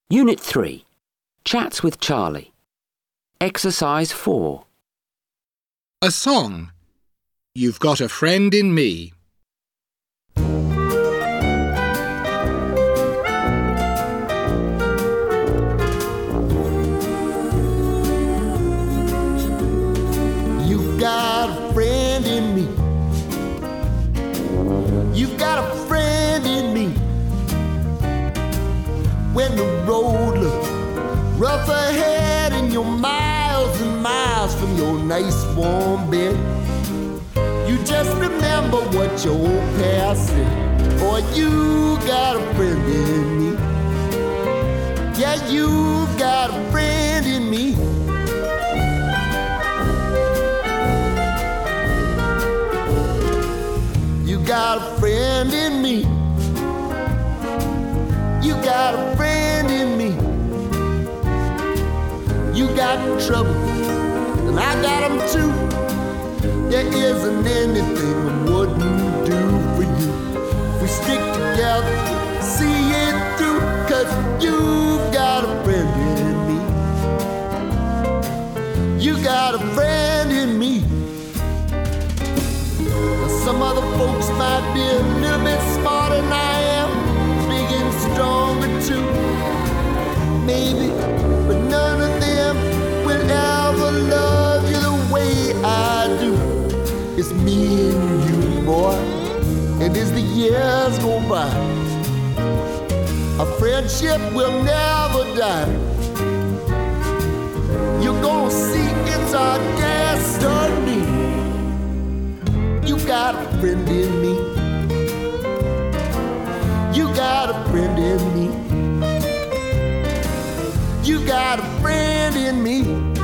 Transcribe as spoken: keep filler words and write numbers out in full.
Unit three. Chats with Charlie. Exercise four. A song. You've got a friend in me. You've got a friend in me. You've got a friend in me. When the road looks rough ahead and you're miles and miles from your nice warm bed, you just remember what your old past said. Boy, you got a friend in me. Yeah, you got a friend in me. You got a friend in me. You got a friend in me. You got trouble, and I got them too. There isn't anything I wouldn't do for you. If we stick together, see it through, 'cause you've got a friend in me. You got a friend in me. Now, some other folks might be a little bit smarter than I am, big and stronger too, maybe, but none of them will ever love you the way I do. It's me and you, boy, and as the years go by, our friendship will never die. You're gonna see it's our destiny. You got a friend in me. You got a friend in me. You got a friend in me.